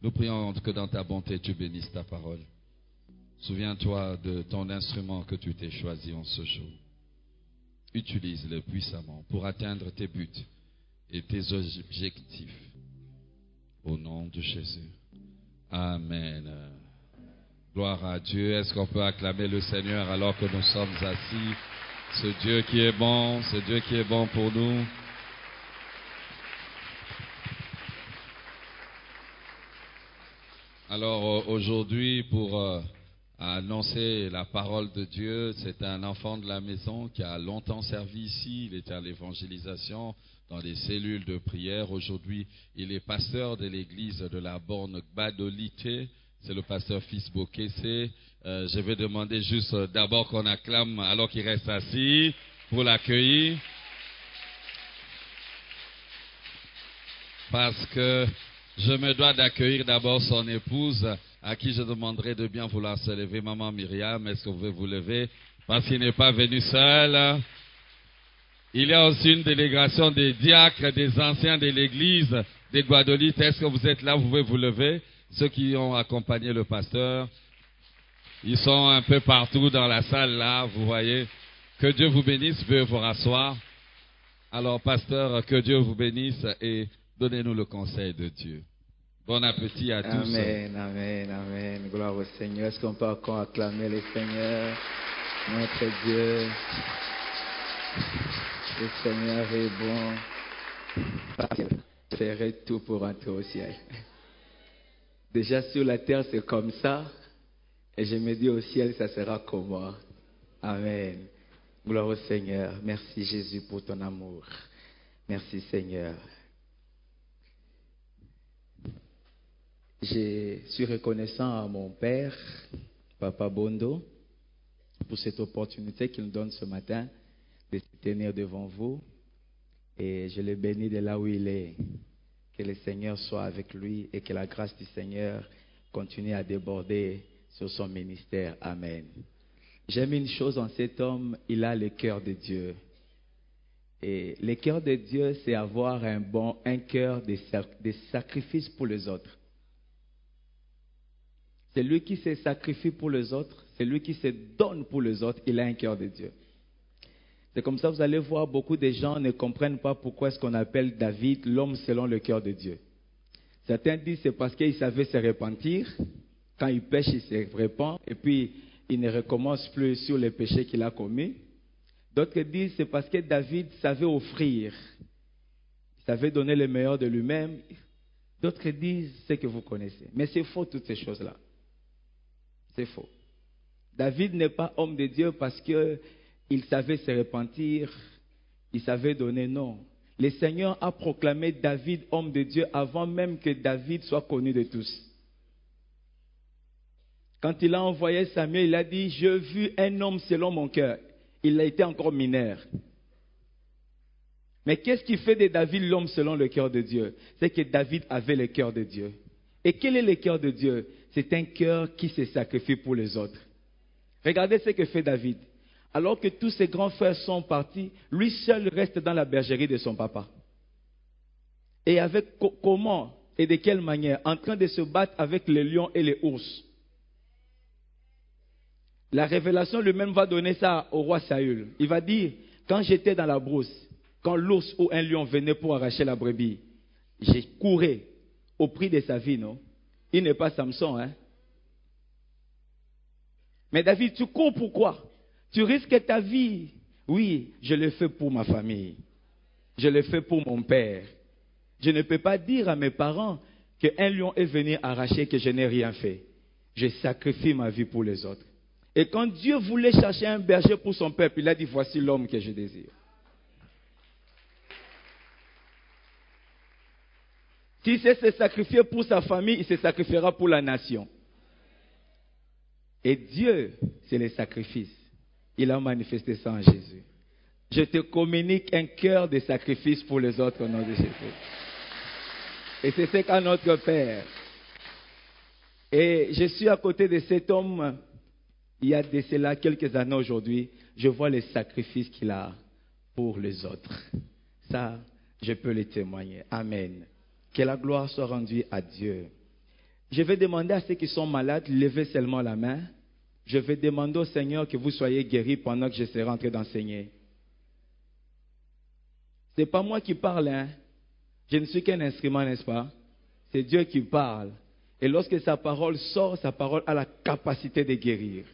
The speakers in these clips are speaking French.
Nous prions que dans ta bonté, tu bénisses ta parole. Souviens-toi de ton instrument que tu t'es choisi en ce jour. Utilise-le puissamment pour atteindre tes buts et tes objectifs. Au nom de Jésus. Amen. Gloire à Dieu. Est-ce qu'on peut acclamer le Seigneur alors que nous sommes assis? Ce Dieu qui est bon, ce Dieu qui est bon pour nous. Alors aujourd'hui, pour annoncer la parole de Dieu, c'est un enfant de la maison qui a longtemps servi ici. Il était à l'évangélisation dans des cellules de prière. Aujourd'hui, il est pasteur de l'église de la borne Gbadolite. C'est le pasteur Fils Bokese. Je vais demander juste d'abord qu'on acclame alors qu'il reste assis pour l'accueillir. Parce que je me dois d'accueillir d'abord son épouse, à qui je demanderai de bien vouloir se lever. Maman Myriam, est-ce que vous pouvez vous lever? Parce qu'il n'est pas venu seul. Il y a aussi une délégation des diacres, des anciens de l'église des Guadolites. Est-ce que vous êtes là? Vous pouvez vous lever. Ceux qui ont accompagné le pasteur, ils sont un peu partout dans la salle là, vous voyez. Que Dieu vous bénisse, veuillez vous rasseoir. Alors, pasteur, que Dieu vous bénisse et donnez-nous le conseil de Dieu. Bon appétit à tous. Amen, amen, amen. Gloire au Seigneur. Est-ce qu'on peut encore acclamer le Seigneur, notre Dieu? Le Seigneur est bon. Je ferai tout pour entrer au ciel. Déjà sur la terre, c'est comme ça. Et je me dis au ciel, ça sera comment? Amen. Gloire au Seigneur. Merci Jésus pour ton amour. Merci Seigneur. Je suis reconnaissant à mon père, Papa Bondo, pour cette opportunité qu'il nous donne ce matin de se tenir devant vous. Et je le bénis de là où il est. Que le Seigneur soit avec lui et que la grâce du Seigneur continue à déborder sur son ministère. Amen. J'aime une chose en cet homme, il a le cœur de Dieu. Et le cœur de Dieu, c'est avoir un cœur de sacrifice pour les autres. C'est lui qui se sacrifie pour les autres, c'est lui qui se donne pour les autres, il a un cœur de Dieu. C'est comme ça, vous allez voir, beaucoup de gens ne comprennent pas pourquoi est-ce qu'on appelle David l'homme selon le cœur de Dieu. Certains disent c'est parce qu'il savait se repentir, quand il pêche, il se repent, et puis il ne recommence plus sur les péchés qu'il a commis. D'autres disent c'est parce que David savait offrir, il savait donner le meilleur de lui-même. D'autres disent ce que vous connaissez. Mais c'est faux toutes ces choses-là. C'est faux. David n'est pas homme de Dieu parce qu'il savait se repentir, il savait donner, non. Le Seigneur a proclamé David homme de Dieu avant même que David soit connu de tous. Quand il a envoyé Samuel, il a dit, j'ai vu un homme selon mon cœur. Il a été encore mineur. Mais qu'est-ce qui fait de David l'homme selon le cœur de Dieu? C'est que David avait le cœur de Dieu. Et quel est le cœur de Dieu? C'est un cœur qui se sacrifie pour les autres. Regardez ce que fait David. Alors que tous ses grands frères sont partis, lui seul reste dans la bergerie de son papa. Et avec comment et de quelle manière? En train de se battre avec les lions et les ours. La révélation lui-même va donner ça au roi Saül. Il va dire, quand j'étais dans la brousse, quand l'ours ou un lion venait pour arracher la brebis, j'ai couru au prix de sa vie, non? Il n'est pas Samson, hein? Mais David, tu cours pourquoi? Tu risques ta vie. Oui, je le fais pour ma famille. Je le fais pour mon père. Je ne peux pas dire à mes parents qu'un lion est venu arracher que je n'ai rien fait. Je sacrifie ma vie pour les autres. Et quand Dieu voulait chercher un berger pour son peuple, il a dit, voici l'homme que je désire. S'il sait se sacrifier pour sa famille, il se sacrifiera pour la nation. Et Dieu, c'est le sacrifice. Il a manifesté ça en Jésus. Je te communique un cœur de sacrifice pour les autres au nom de Jésus. Et c'est ce qu'a notre Père. Et je suis à côté de cet homme, il y a de cela quelques années aujourd'hui, je vois les sacrifices qu'il a pour les autres. Ça, je peux le témoigner. Amen. Que la gloire soit rendue à Dieu. Je vais demander à ceux qui sont malades, levez seulement la main. Je vais demander au Seigneur que vous soyez guéris pendant que je serai en train d'enseigner. Ce n'est pas moi qui parle, hein. Je ne suis qu'un instrument, n'est-ce pas? C'est Dieu qui parle. Et lorsque sa parole sort, sa parole a la capacité de guérir.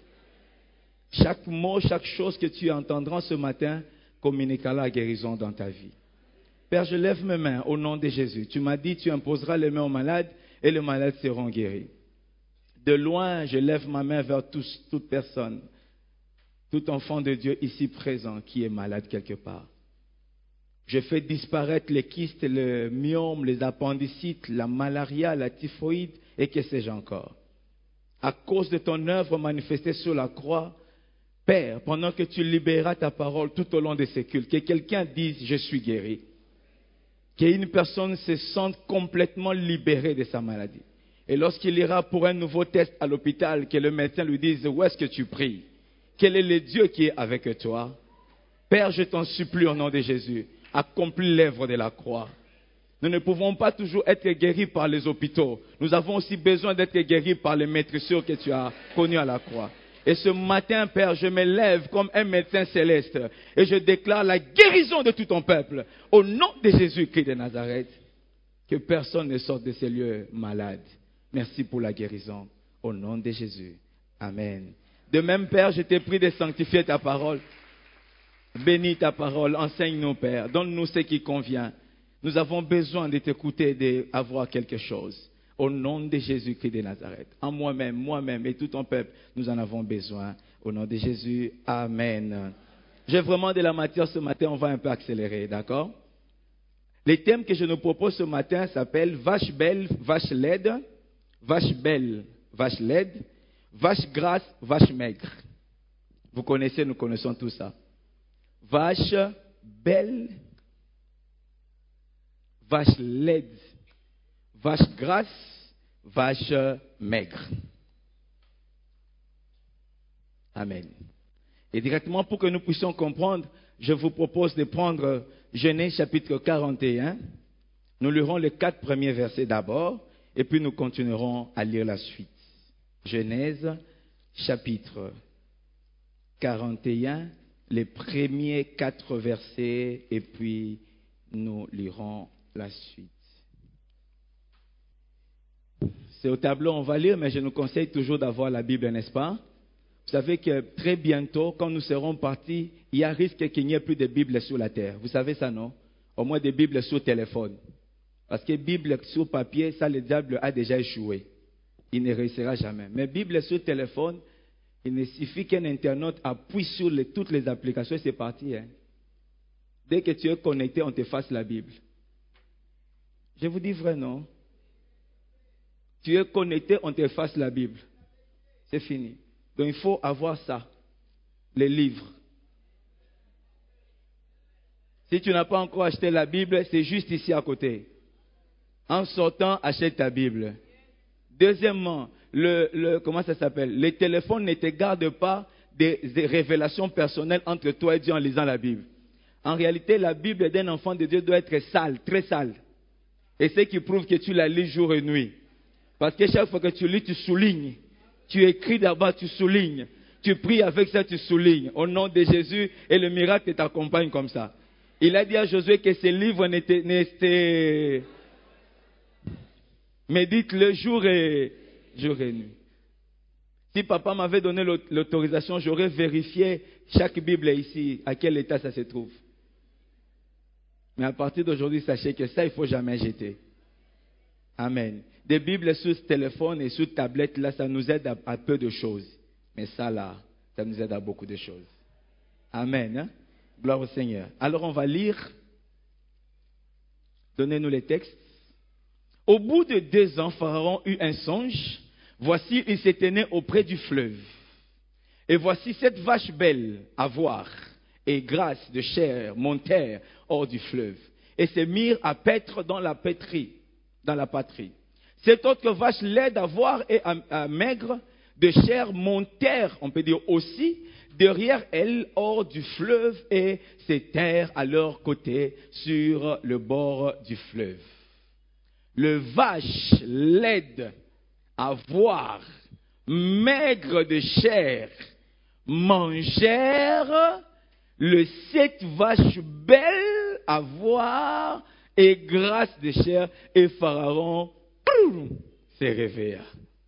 Chaque mot, chaque chose que tu entendras ce matin communiquera la guérison dans ta vie. Père, je lève mes mains au nom de Jésus. Tu m'as dit, tu imposeras les mains aux malades et les malades seront guéris. De loin, je lève ma main vers toute personne, tout enfant de Dieu ici présent qui est malade quelque part. Je fais disparaître les kystes, le myome, les appendicites, la malaria, la typhoïde et que sais-je encore. À cause de ton œuvre manifestée sur la croix, Père, pendant que tu libéreras ta parole tout au long de ces cultes, que quelqu'un dise « je suis guéri ». Qu'une personne se sente complètement libérée de sa maladie. Et lorsqu'il ira pour un nouveau test à l'hôpital, que le médecin lui dise « où est-ce que tu pries? Quel est le Dieu qui est avec toi ?» Père, je t'en supplie au nom de Jésus, accomplis l'œuvre de la croix. Nous ne pouvons pas toujours être guéris par les hôpitaux. Nous avons aussi besoin d'être guéris par les maîtresses que tu as connues à la croix. Et ce matin, Père, je me lève comme un médecin céleste et je déclare la guérison de tout ton peuple au nom de Jésus-Christ de Nazareth. Que personne ne sorte de ces lieux malades. Merci pour la guérison au nom de Jésus. Amen. De même, Père, je te prie de sanctifier ta parole. Bénis ta parole, enseigne-nous, Père. Donne-nous ce qui convient. Nous avons besoin de t'écouter et d'avoir quelque chose. Au nom de Jésus-Christ de Nazareth. En moi-même et tout ton peuple, nous en avons besoin. Au nom de Jésus, Amen. J'ai vraiment de la matière ce matin, on va un peu accélérer, d'accord? Les thèmes que je nous propose ce matin s'appellent vache belle, vache laide, vache belle, vache laide, vache grasse, vache maigre. Vous connaissez, nous connaissons tout ça. Vache belle, vache laide, vache grasse, vache maigre. Amen. Et directement pour que nous puissions comprendre, je vous propose de prendre Genèse chapitre 41. Nous lirons les 4 premiers versets d'abord et puis nous continuerons à lire la suite. Genèse chapitre 41, les premiers 4 versets et puis nous lirons la suite. C'est au tableau, on va lire, mais je nous conseille toujours d'avoir la Bible, n'est-ce pas? Vous savez que très bientôt, quand nous serons partis, il y a risque qu'il n'y ait plus de Bible sur la terre. Vous savez ça, non? Au moins des Bibles sur téléphone. Parce que Bible sur papier, ça, le diable a déjà échoué. Il ne réussira jamais. Mais Bible sur téléphone, il ne suffit qu'un internaute appuie sur toutes les applications et c'est parti. Hein? Dès que tu es connecté, on te fasse la Bible. Je vous dis vrai, non? Tu es connecté, on te fasse la Bible. C'est fini. Donc il faut avoir ça, les livres. Si tu n'as pas encore acheté la Bible, c'est juste ici à côté. En sortant, achète ta Bible. Deuxièmement, comment ça s'appelle? Les téléphones ne te gardent pas des révélations personnelles entre toi et Dieu en lisant la Bible. En réalité, la Bible d'un enfant de Dieu doit être sale, très sale. Et c'est qui prouve que tu la lis jour et nuit. Parce que chaque fois que tu lis, tu soulignes. Tu écris d'abord, tu soulignes. Tu pries avec ça, tu soulignes. Au nom de Jésus, et le miracle t'accompagne comme ça. Il a dit à Josué que ces livres n'étaient... Médite-le jour et nuit. Si papa m'avait donné l'autorisation, j'aurais vérifié chaque Bible ici, à quel état ça se trouve. Mais à partir d'aujourd'hui, sachez que ça, il ne faut jamais jeter. Amen. Des Bibles sous téléphone et sous tablette, là, ça nous aide à peu de choses. Mais ça, là, ça nous aide à beaucoup de choses. Amen. Hein? Gloire au Seigneur. Alors, on va lire. Donnez-nous les textes. Au bout de 2 ans, Pharaon eut un songe. Voici, il s'était né auprès du fleuve. Et voici 7 vaches belles à voir et grasses de chair montèrent hors du fleuve et se mirent à paître dans la patrie. 7 autres vaches laides à voir et maigres de chair montèrent, on peut dire aussi, derrière elles hors du fleuve et s'étèrent à leur côté sur le bord du fleuve. Les vaches laides voir, maigres de chair, mangèrent le 7 vaches belles à voir et grasses de chair, et Pharaon se réveilla.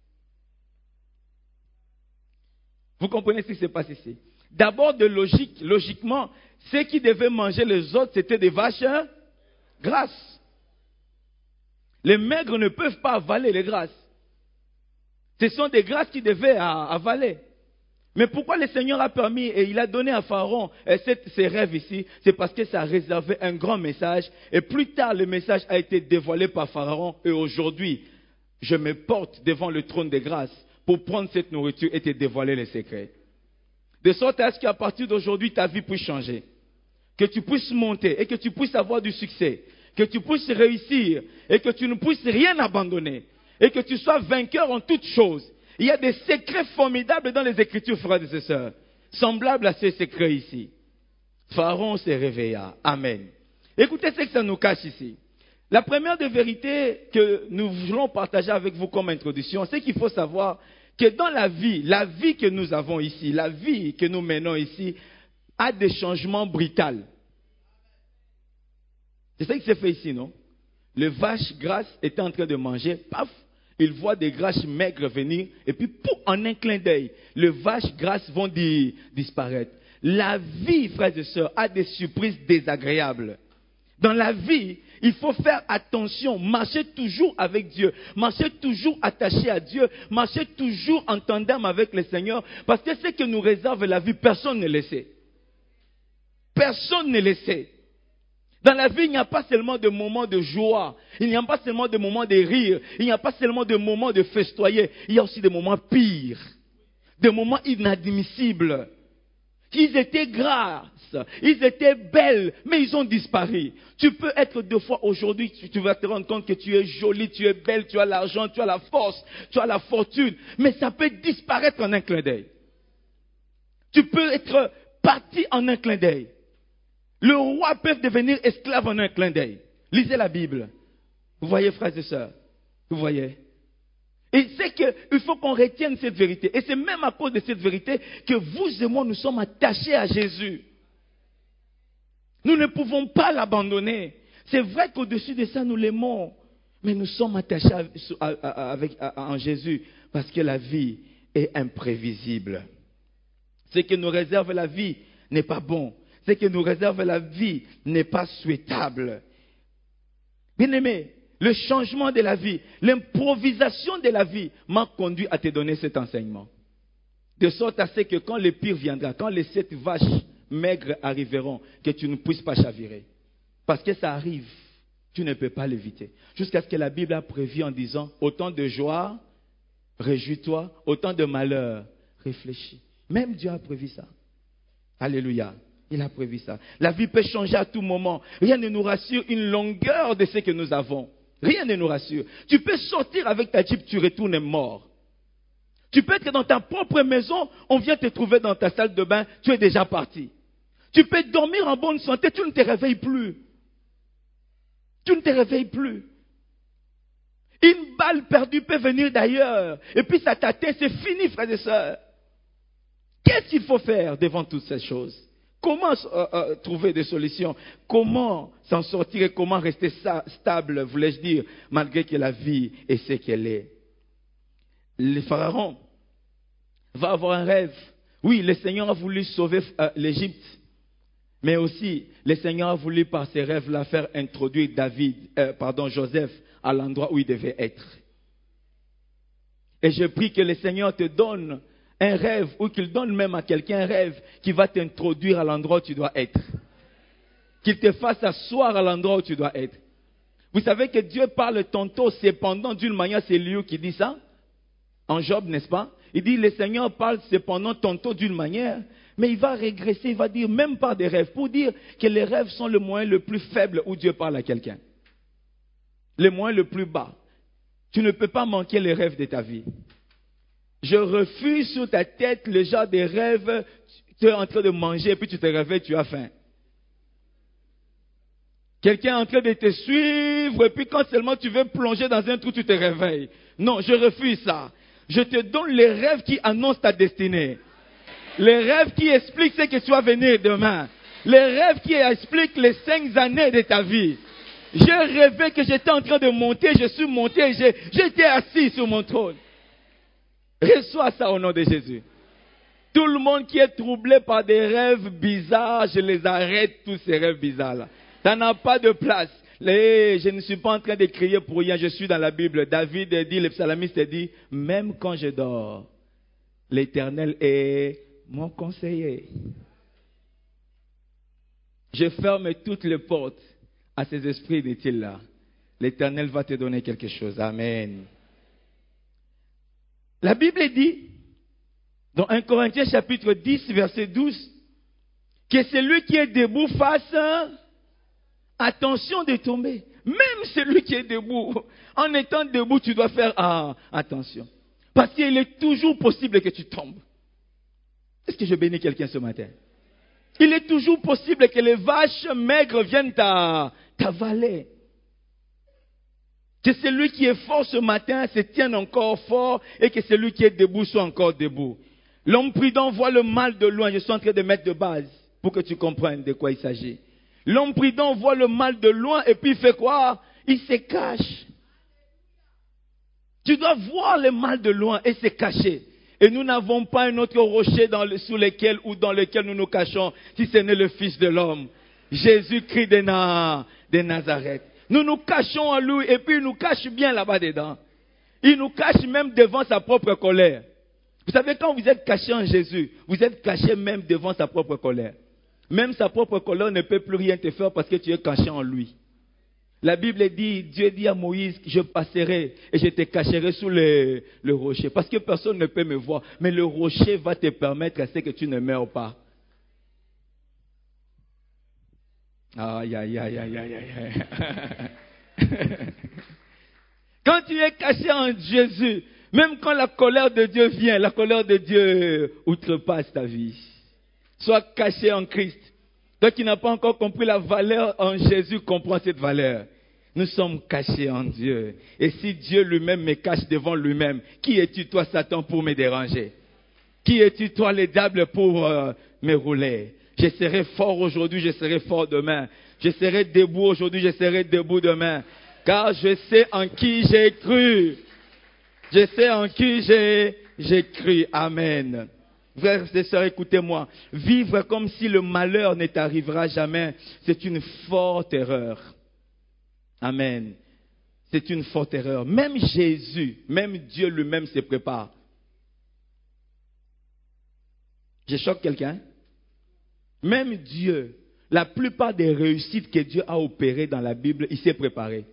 Vous comprenez ce qui se passe ici? D'abord, logiquement, ceux qui devaient manger les autres, c'était des vaches grasses. Les maigres ne peuvent pas avaler les grasses. Ce sont des grasses qui devaient avaler. Mais pourquoi le Seigneur a permis et il a donné à Pharaon ces rêves ici? C'est parce que ça réservait un grand message. Et plus tard, le message a été dévoilé par Pharaon. Et aujourd'hui, je me porte devant le trône de grâce pour prendre cette nourriture et te dévoiler les secrets. De sorte à ce qu'à partir d'aujourd'hui, ta vie puisse changer. Que tu puisses monter et que tu puisses avoir du succès. Que tu puisses réussir et que tu ne puisses rien abandonner. Et que tu sois vainqueur en toutes choses. Il y a des secrets formidables dans les Écritures, frères et sœurs, semblables à ces secrets ici. Pharaon se réveilla. Amen. Écoutez ce que ça nous cache ici. La première des vérités que nous voulons partager avec vous comme introduction, c'est qu'il faut savoir que dans la vie que nous avons ici, la vie que nous menons ici, a des changements brutaux. C'est ça qui s'est fait ici, non? Les vaches grasses étaient en train de manger, paf, ils voient des vaches maigres venir, et puis, pouf, en un clin d'œil, les vaches grasses vont disparaître. La vie, frères et sœurs, a des surprises désagréables. Dans la vie, il faut faire attention, marcher toujours avec Dieu, marcher toujours attaché à Dieu, marcher toujours en tandem avec le Seigneur, parce que ce que nous réserve la vie, personne ne le sait. Personne ne le sait. Dans la vie, il n'y a pas seulement de moments de joie, il n'y a pas seulement de moments de rire, il n'y a pas seulement de moments de festoyer, il y a aussi des moments pires, des moments inadmissibles. Ils étaient grasses, ils étaient belles, mais ils ont disparu. Tu peux être deux fois aujourd'hui, tu vas te rendre compte que tu es jolie, tu es belle, tu as l'argent, tu as la force, tu as la fortune, mais ça peut disparaître en un clin d'œil. Tu peux être parti en un clin d'œil. Le roi peut devenir esclave en un clin d'œil. Lisez la Bible. Vous voyez, frères et sœurs? Vous voyez? Et c'est qu'il faut qu'on retienne cette vérité. Et c'est même à cause de cette vérité que vous et moi, nous sommes attachés à Jésus. Nous ne pouvons pas l'abandonner. C'est vrai qu'au-dessus de ça, nous l'aimons. Mais nous sommes attachés en Jésus parce que la vie est imprévisible. Ce que nous réserve la vie n'est pas bon. Ce que nous réserve la vie n'est pas souhaitable. Bien-aimé, le changement de la vie, l'improvisation de la vie m'a conduit à te donner cet enseignement. De sorte à ce que quand le pire viendra, quand les 7 vaches maigres arriveront, que tu ne puisses pas chavirer. Parce que ça arrive, tu ne peux pas l'éviter. Jusqu'à ce que la Bible a prévu en disant, autant de joie, réjouis-toi, autant de malheur, réfléchis. Même Dieu a prévu ça. Alléluia. Il a prévu ça. La vie peut changer à tout moment. Rien ne nous rassure une longueur de ce que nous avons. Rien ne nous rassure. Tu peux sortir avec ta Jeep, tu retournes mort. Tu peux être dans ta propre maison, on vient te trouver dans ta salle de bain, tu es déjà parti. Tu peux dormir en bonne santé, tu ne te réveilles plus. Tu ne te réveilles plus. Une balle perdue peut venir d'ailleurs. Et puis ça t'atteint, c'est fini, frères et sœurs. Qu'est-ce qu'il faut faire devant toutes ces choses? Comment trouver des solutions? Comment s'en sortir et comment rester stable, voulais-je dire, malgré que la vie est ce qu'elle est? Le pharaon va avoir un rêve. Oui, le Seigneur a voulu sauver l'Égypte. Mais aussi, le Seigneur a voulu par ses rêves-là faire introduire Joseph à l'endroit où il devait être. Et je prie que le Seigneur te donne un rêve, ou qu'il donne même à quelqu'un un rêve qui va t'introduire à l'endroit où tu dois être. Qu'il te fasse asseoir à l'endroit où tu dois être. Vous savez que Dieu parle tantôt, cependant, d'une manière, c'est lui qui dit ça. En Job, n'est-ce pas? Il dit, le Seigneur parle cependant tantôt d'une manière, mais il va régresser, il va dire même par des rêves, pour dire que les rêves sont le moyen le plus faible où Dieu parle à quelqu'un. Le moyen le plus bas. Tu ne peux pas manquer les rêves de ta vie. Je refuse sur ta tête le genre de rêve, tu es en train de manger et puis tu te réveilles, tu as faim. Quelqu'un est en train de te suivre et puis quand seulement tu veux plonger dans un trou, tu te réveilles. Non, je refuse ça. Je te donne les rêves qui annoncent ta destinée. Les rêves qui expliquent ce que tu vas venir demain. Les rêves qui expliquent les 5 années de ta vie. J'ai rêvé que j'étais en train de monter, je suis monté, j'étais assis sur mon trône. Reçois ça au nom de Jésus. Tout le monde qui est troublé par des rêves bizarres, je les arrête, tous ces rêves bizarres-là. Ça n'a pas de place. Je ne suis pas en train de crier pour rien, je suis dans la Bible. David dit, le psalmiste dit, même quand je dors, l'Éternel est mon conseiller. Je ferme toutes les portes à ces esprits inutiles-là. L'Éternel va te donner quelque chose. Amen. La Bible dit, dans 1 Corinthiens chapitre 10, verset 12, que celui qui est debout fasse attention de tomber. Même celui qui est debout, en étant debout, tu dois faire attention. Parce qu'il est toujours possible que tu tombes. Est-ce que je bénis quelqu'un ce matin? Il est toujours possible que les vaches maigres viennent t'avaler. Que celui qui est fort ce matin se tienne encore fort et que celui qui est debout soit encore debout. L'homme prudent voit le mal de loin. Je suis en train de mettre de base pour que tu comprennes de quoi il s'agit. L'homme prudent voit le mal de loin et puis il fait quoi? Il se cache. Tu dois voir le mal de loin et se cacher. Et nous n'avons pas un autre rocher sous lequel ou dans lequel nous nous cachons, si ce n'est le Fils de l'homme, Jésus-Christ de Nazareth. Nous nous cachons en lui et puis il nous cache bien là-bas dedans. Il nous cache même devant sa propre colère. Vous savez, quand vous êtes caché en Jésus, vous êtes caché même devant sa propre colère. Même sa propre colère ne peut plus rien te faire parce que tu es caché en lui. La Bible dit, Dieu dit à Moïse, je passerai et je te cacherai sous le rocher. Parce que personne ne peut me voir. Mais le rocher va te permettre à ce que tu ne meurs pas. Aïe, aïe, aïe, aïe, aïe, aïe. Quand tu es caché en Jésus, même quand la colère de Dieu vient, la colère de Dieu outrepasse ta vie. Sois caché en Christ. Toi qui n'as pas encore compris la valeur en Jésus, comprends cette valeur. Nous sommes cachés en Dieu. Et si Dieu lui-même me cache devant lui-même, qui es-tu toi, Satan, pour me déranger? Qui es-tu toi, le diable, pour me rouler? Je serai fort aujourd'hui, je serai fort demain. Je serai debout aujourd'hui, je serai debout demain. Car je sais en qui j'ai cru. Je sais en qui j'ai cru. Amen. Frères et sœurs, écoutez-moi. Vivre comme si le malheur ne t'arrivera jamais, c'est une forte erreur. Amen. C'est une forte erreur. Même Jésus, même Dieu lui-même se prépare. Je choque quelqu'un? Même Dieu, la plupart des réussites que Dieu a opérées dans la Bible, il s'est préparé.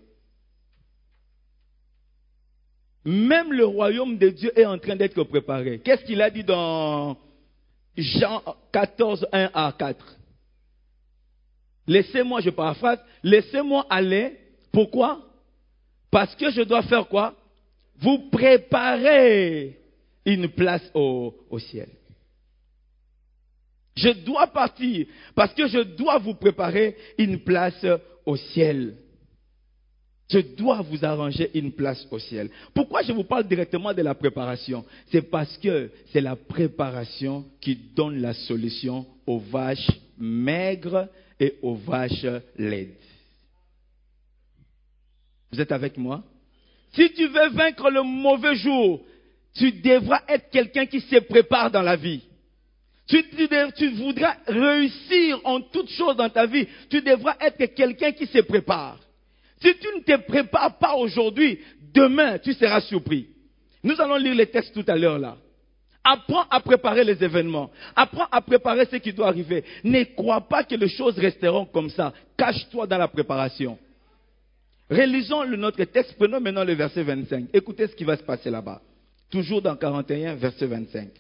Même le royaume de Dieu est en train d'être préparé. Qu'est-ce qu'il a dit dans Jean 14, 1 à 4? Laissez-moi, je paraphrase, laissez-moi aller. Pourquoi? Parce que je dois faire quoi? Vous préparer une place au ciel. Je dois partir parce que je dois vous préparer une place au ciel. Je dois vous arranger une place au ciel. Pourquoi je vous parle directement de la préparation? C'est parce que c'est la préparation qui donne la solution aux vaches maigres et aux vaches laides. Vous êtes avec moi? Si tu veux vaincre le mauvais jour, tu devras être quelqu'un qui se prépare dans la vie. Tu voudras réussir en toutes choses dans ta vie, tu devras être quelqu'un qui se prépare. Si tu ne te prépares pas aujourd'hui, demain, tu seras surpris. Nous allons lire les textes tout à l'heure là. Apprends à préparer les événements. Apprends à préparer ce qui doit arriver. Ne crois pas que les choses resteront comme ça. Cache-toi dans la préparation. Relisons notre texte. Prenons maintenant le verset 25. Écoutez ce qui va se passer là-bas. Toujours dans 41, verset 25.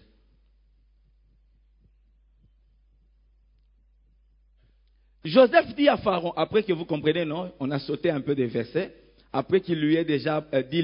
Joseph dit à Pharaon, après que vous comprenez, non, on a sauté un peu des versets, après qu'il lui ait déjà dit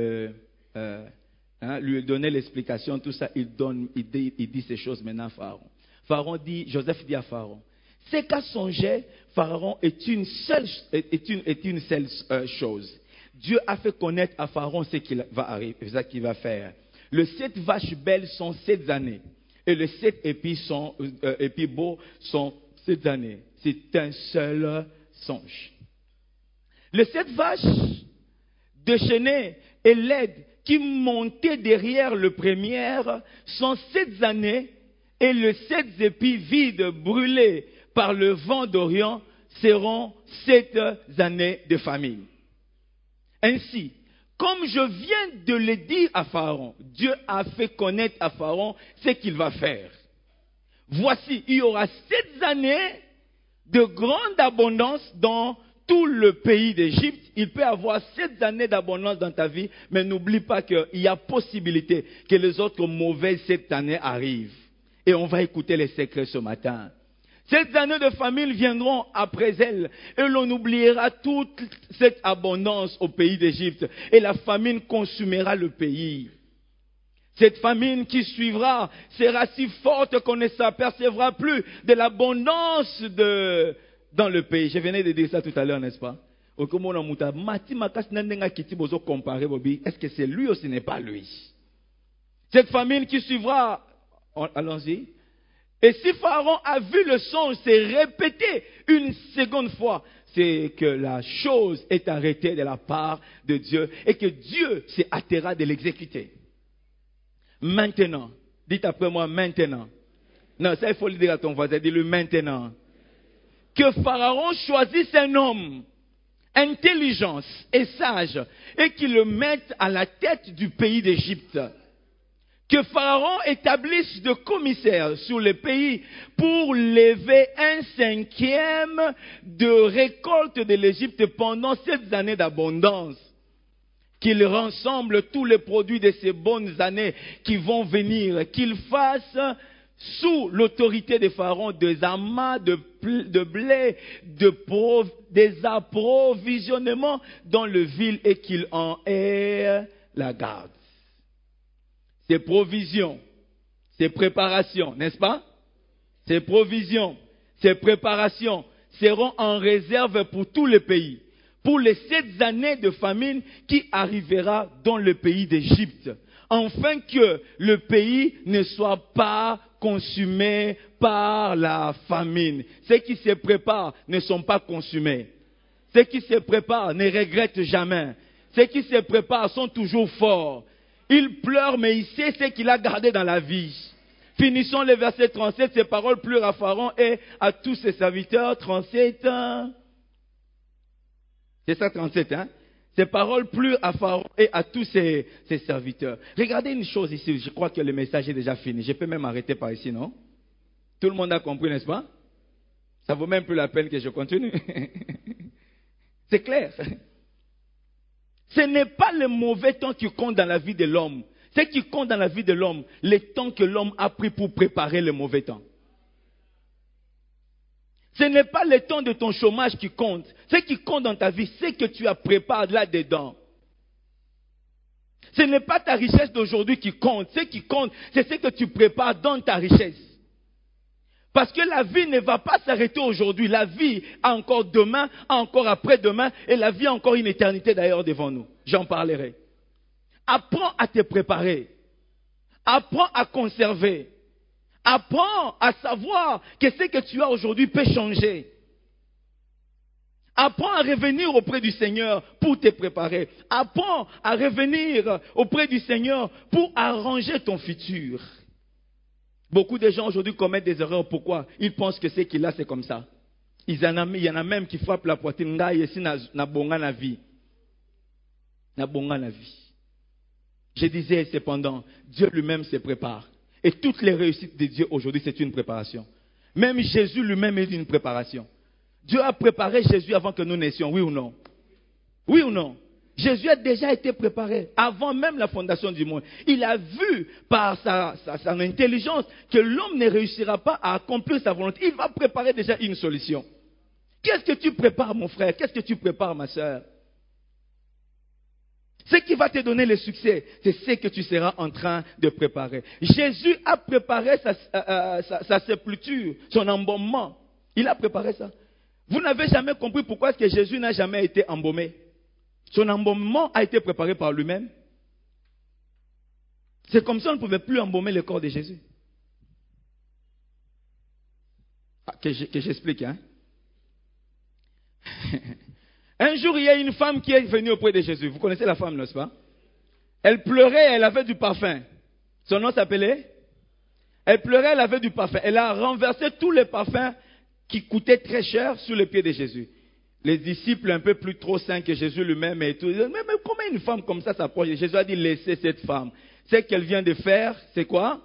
lui donné l'explication, tout ça, il dit ces choses maintenant à Pharaon. Joseph dit à Pharaon, Ce qu'a songé Pharaon est une seule chose. Dieu a fait connaître à Pharaon ce qu'il va arriver, ce qu'il va faire. Les 7 vaches belles sont 7 années. Et les 7 épis beaux sont 7 années. C'est un seul songe. Les 7 vaches déchaînées et laides qui montaient derrière le premier sont 7 années. Et les 7 épis vides brûlés par le vent d'Orient seront 7 années de famine. Ainsi, comme je viens de le dire à Pharaon, Dieu a fait connaître à Pharaon ce qu'il va faire. Voici, il y aura 7 années de grande abondance dans tout le pays d'Égypte. Il peut y avoir 7 années d'abondance dans ta vie, mais n'oublie pas qu'il y a possibilité que les autres mauvaises 7 années arrivent. Et on va écouter les secrets ce matin. Ces années de famine viendront après elles et l'on oubliera toute cette abondance au pays d'Égypte et la famine consumera le pays. Cette famine qui suivra sera si forte qu'on ne s'apercevra plus de l'abondance dans le pays. Je venais de dire ça tout à l'heure, n'est-ce pas? Est-ce que c'est lui ou ce n'est pas lui? Cette famine qui suivra, allons-y. Et si Pharaon a vu le songe se répéter une seconde fois, c'est que la chose est arrêtée de la part de Dieu et que Dieu s'est hâtera de l'exécuter. Maintenant, dites après moi maintenant. Non, ça il faut le dire à ton voisin, dis-le maintenant. Que Pharaon choisisse un homme intelligent et sage et qu'il le mette à la tête du pays d'Égypte. Que Pharaon établisse de commissaires sur le pays pour lever 1/5 de récolte de l'Égypte pendant 7 années d'abondance. Qu'il rassemble tous les produits de ces bonnes années qui vont venir. Qu'il fasse sous l'autorité de Pharaon des amas de blé, des approvisionnements dans le ville et qu'il en ait la garde. Ces provisions, ces préparations, n'est-ce pas? Ces provisions, ces préparations seront en réserve pour tout le pays. Pour les 7 années de famine qui arrivera dans le pays d'Égypte. Afin que le pays ne soit pas consumé par la famine. Ceux qui se préparent ne sont pas consumés. Ceux qui se préparent ne regrettent jamais. Ceux qui se préparent sont toujours forts. Il pleure, mais il sait ce qu'il a gardé dans la vie. Finissons le verset 37. Ces paroles plurent à Pharaon et à tous ses serviteurs. 37. C'est ça 37, hein? Ces paroles plurent à Pharaon et à tous ses serviteurs. Regardez une chose ici. Je crois que le message est déjà fini. Je peux même arrêter par ici, non? Tout le monde a compris, n'est-ce pas? Ça vaut même plus la peine que je continue. C'est clair. Ce n'est pas le mauvais temps qui compte dans la vie de l'homme. Ce qui compte dans la vie de l'homme, le temps que l'homme a pris pour préparer le mauvais temps. Ce n'est pas le temps de ton chômage qui compte. Ce qui compte dans ta vie, c'est que tu as préparé là-dedans. Ce n'est pas ta richesse d'aujourd'hui qui compte. Ce qui compte, c'est ce que tu prépares dans ta richesse. Parce que la vie ne va pas s'arrêter aujourd'hui. La vie a encore demain, a encore après-demain, et la vie a encore une éternité d'ailleurs devant nous. J'en parlerai. Apprends à te préparer. Apprends à conserver. Apprends à savoir que ce que tu as aujourd'hui peut changer. Apprends à revenir auprès du Seigneur pour te préparer. Apprends à revenir auprès du Seigneur pour arranger ton futur. Beaucoup de gens aujourd'hui commettent des erreurs. Pourquoi? Ils pensent que ce qu'il a, c'est comme ça. Il y en a même qui frappent la poitrine. Je disais cependant, Dieu lui-même se prépare. Et toutes les réussites de Dieu aujourd'hui, c'est une préparation. Même Jésus lui-même est une préparation. Dieu a préparé Jésus avant que nous naissions, oui ou non? Oui ou non? Jésus a déjà été préparé avant même la fondation du monde. Il a vu par son intelligence que l'homme ne réussira pas à accomplir sa volonté. Il va préparer déjà une solution. Qu'est-ce que tu prépares, mon frère? Qu'est-ce que tu prépares, ma soeur? Ce qui va te donner le succès, c'est ce que tu seras en train de préparer. Jésus a préparé sa sépulture, son embaumement. Il a préparé ça. Vous n'avez jamais compris pourquoi est-ce que Jésus n'a jamais été embaumé. Son embaumement a été préparé par lui-même. C'est comme ça qu'on ne pouvait plus embaumer le corps de Jésus. Que j'explique, hein. Un jour, il y a une femme qui est venue auprès de Jésus. Vous connaissez la femme, n'est-ce pas? Elle pleurait, elle avait du parfum. Son nom s'appelait? Elle pleurait, elle avait du parfum. Elle a renversé tous les parfums qui coûtaient très cher sur les pieds de Jésus. Les disciples, un peu plus trop saints que Jésus lui-même et tout, mais comment une femme comme ça s'approche? Jésus a dit, laissez cette femme. Ce qu'elle vient de faire, c'est quoi?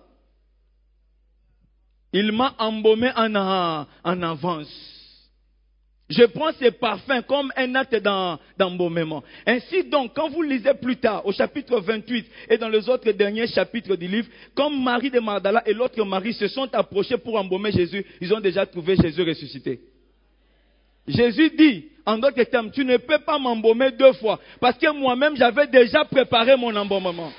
Il m'a embaumé en avance. Je prends ces parfums comme un acte d'embaumement. Ainsi donc, quand vous lisez plus tard, au chapitre 28 et dans les autres derniers chapitres du livre, comme Marie de Magdala et l'autre Marie se sont approchés pour embaumer Jésus, ils ont déjà trouvé Jésus ressuscité. Jésus dit, en d'autres termes, tu ne peux pas m'embaumer 2 fois, parce que moi-même j'avais déjà préparé mon embaumement.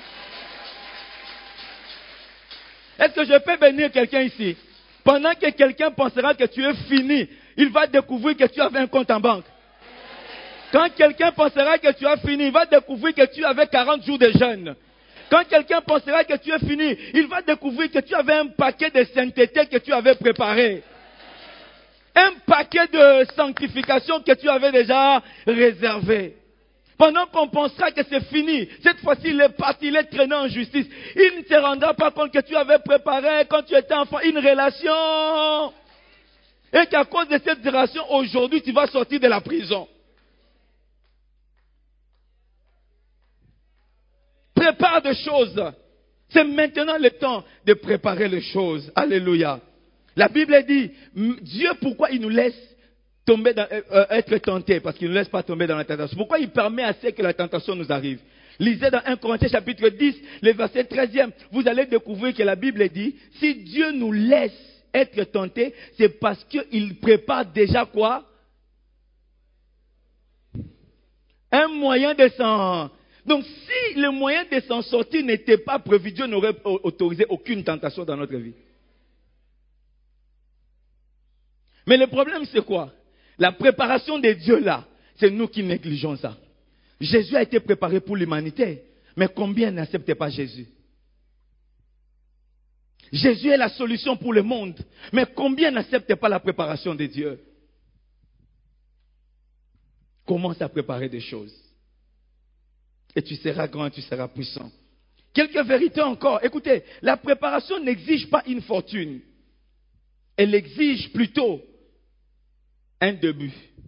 Est-ce que je peux bénir quelqu'un ici? Pendant que quelqu'un pensera que tu es fini, il va découvrir que tu avais un compte en banque. Quand quelqu'un pensera que tu as fini, il va découvrir que tu avais 40 jours de jeûne. Quand quelqu'un pensera que tu es fini, il va découvrir que tu avais un paquet de sainteté que tu avais préparé. Un paquet de sanctification que tu avais déjà réservé. Pendant qu'on pensera que c'est fini, cette fois-ci il est parti, il est traîné en justice. Il ne se rendra pas compte que tu avais préparé quand tu étais enfant une relation. Et qu'à cause de cette relation, aujourd'hui tu vas sortir de la prison. Prépare des choses. C'est maintenant le temps de préparer les choses. Alléluia. La Bible dit, Dieu, pourquoi il nous laisse tomber être tentés? Parce qu'il ne nous laisse pas tomber dans la tentation. Pourquoi il permet à ce que la tentation nous arrive? Lisez dans 1 Corinthiens chapitre 10, le verset 13e. Vous allez découvrir que la Bible dit, si Dieu nous laisse être tentés, c'est parce qu'il prépare déjà quoi? Un moyen de s'en... Donc si le moyen de s'en sortir n'était pas prévu, Dieu n'aurait autorisé aucune tentation dans notre vie. Mais le problème c'est quoi? La préparation de Dieu là, c'est nous qui négligeons ça. Jésus a été préparé pour l'humanité, mais combien n'acceptent pas Jésus? Jésus est la solution pour le monde, mais combien n'acceptent pas la préparation de Dieu? Commence à préparer des choses. Et tu seras grand, tu seras puissant. Quelques vérités encore. Écoutez, la préparation n'exige pas une fortune. Elle exige plutôt un début.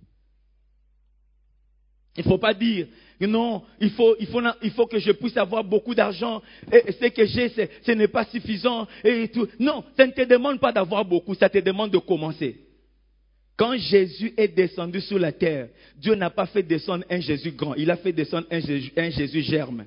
Il ne faut pas dire, non, il faut que je puisse avoir beaucoup d'argent, et ce que j'ai, ce n'est pas suffisant, et tout. Non, ça ne te demande pas d'avoir beaucoup, ça te demande de commencer. Quand Jésus est descendu sur la terre, Dieu n'a pas fait descendre un Jésus grand, il a fait descendre un Jésus germe.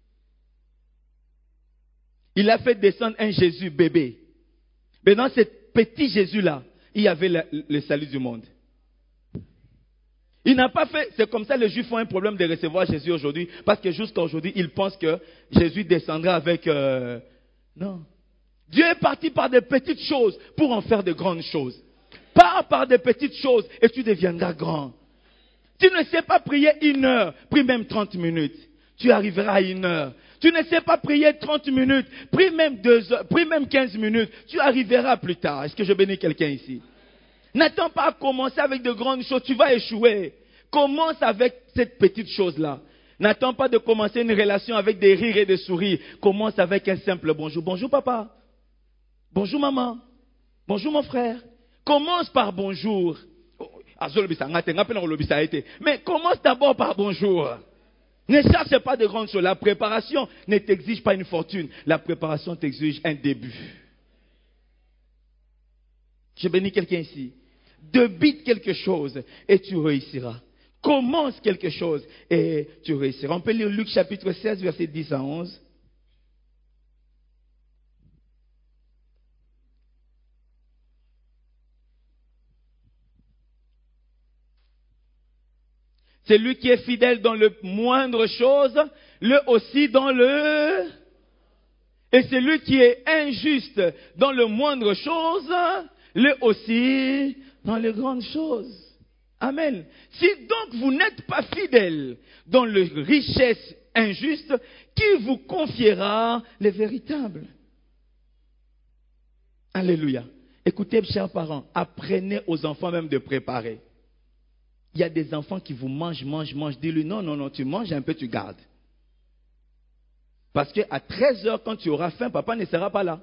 Il a fait descendre un Jésus bébé. Mais dans ce petit Jésus-là, il y avait le salut du monde. Il n'a pas fait, c'est comme ça les Juifs ont un problème de recevoir Jésus aujourd'hui, parce que jusqu'à aujourd'hui, ils pensent que Jésus descendra avec... Non. Dieu est parti par des petites choses pour en faire de grandes choses. Pars par des petites choses et tu deviendras grand. Tu ne sais pas prier 1 heure, prie même 30 minutes. Tu arriveras à 1 heure. Tu ne sais pas prier 30 minutes, prie même 2 heures, prie même 15 minutes. Tu arriveras plus tard. Est-ce que je bénis quelqu'un ici? N'attends pas à commencer avec de grandes choses, tu vas échouer. Commence avec cette petite chose-là. N'attends pas de commencer une relation avec des rires et des sourires. Commence avec un simple bonjour. Bonjour papa. Bonjour maman. Bonjour mon frère. Commence par bonjour. Mais commence d'abord par bonjour. Ne cherche pas de grandes choses. La préparation ne t'exige pas une fortune. La préparation t'exige un début. Je bénis quelqu'un ici. Débute quelque chose et tu réussiras. Commence quelque chose et tu réussiras. On peut lire Luc chapitre 16, verset 10 à 11. Celui qui est fidèle dans le moindre chose, le aussi dans le... Et celui qui est injuste dans le moindre chose, l'est aussi dans les grandes choses. Amen. Si donc vous n'êtes pas fidèles dans les richesses injustes, qui vous confiera les véritables? Alléluia. Écoutez, chers parents, apprenez aux enfants même de préparer. Il y a des enfants qui vous mangent. Dis-lui, non, tu manges un peu, tu gardes. Parce qu'à 13h, quand tu auras faim, papa ne sera pas là.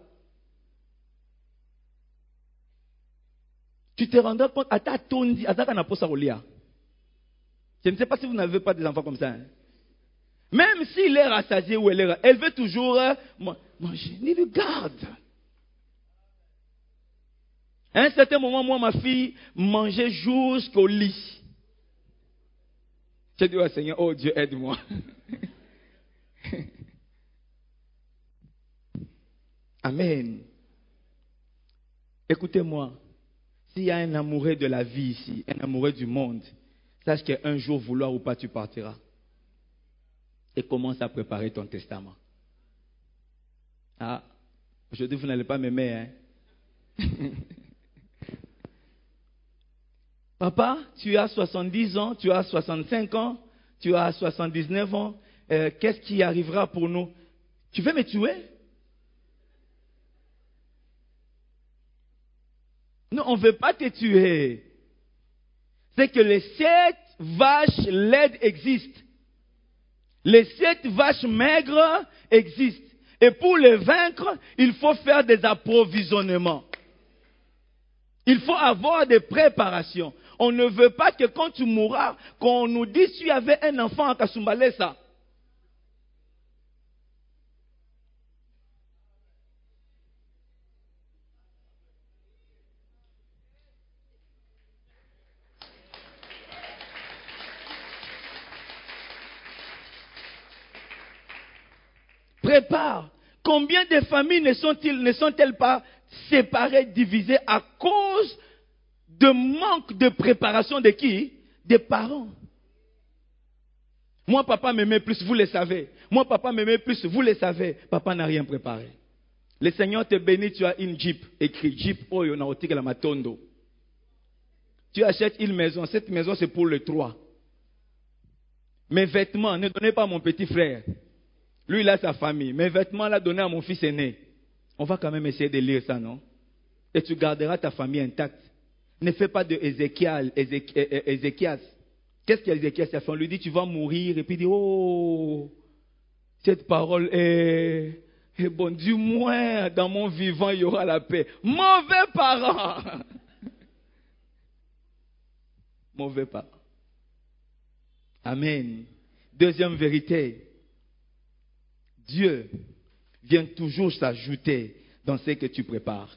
Tu te rendras compte, je ne sais pas si vous n'avez pas des enfants comme ça. Hein. Même s'il est rassasié ou elle veut toujours manger. Dis-lui, garde. À un certain moment, moi, ma fille mangeait jusqu'au lit. J'ai dit au Seigneur, oh Dieu, aide-moi. Amen. Écoutez-moi. S'il y a un amoureux de la vie ici, un amoureux du monde, sache qu'un jour, vouloir ou pas, tu partiras. Et commence à préparer ton testament. Ah, aujourd'hui, vous n'allez pas m'aimer, hein? Papa, tu as 70 ans, tu as 65 ans, tu as 79 ans. Qu'est-ce qui arrivera pour nous? Tu veux me tuer? Non, on ne veut pas te tuer. C'est que les 7 vaches laides existent. Les 7 vaches maigres existent. Et pour les vaincre, il faut faire des approvisionnements. Il faut avoir des préparations. On ne veut pas que quand tu mourras, qu'on nous dise tu avais un enfant à Kasumbalesa. Prépare. Combien de familles ne sont-elles pas séparées, divisées à cause de manque de préparation de qui? Des parents. Moi, papa m'aimait plus, vous le savez. Moi, papa m'aimait plus, vous le savez. Papa n'a rien préparé. Le Seigneur te bénit, tu as une Jeep, écrit Jeep Oyo Naotika la Matondo. Tu achètes une maison, cette maison c'est pour le 3. Mes vêtements, ne donnez pas à mon petit frère. Lui, il a sa famille. Mes vêtements, là, donnez à mon fils aîné. On va quand même essayer de lire ça, non? Et tu garderas ta famille intacte. Ne fais pas de Ézéchias. Qu'est-ce qu'Ézéchias a fait? On lui dit, tu vas mourir. Et puis il dit, oh, cette parole est bonne. Du moins, dans mon vivant, il y aura la paix. Mauvais parent. Mauvais parent. Amen. Deuxième vérité. Dieu vient toujours s'ajouter dans ce que tu prépares.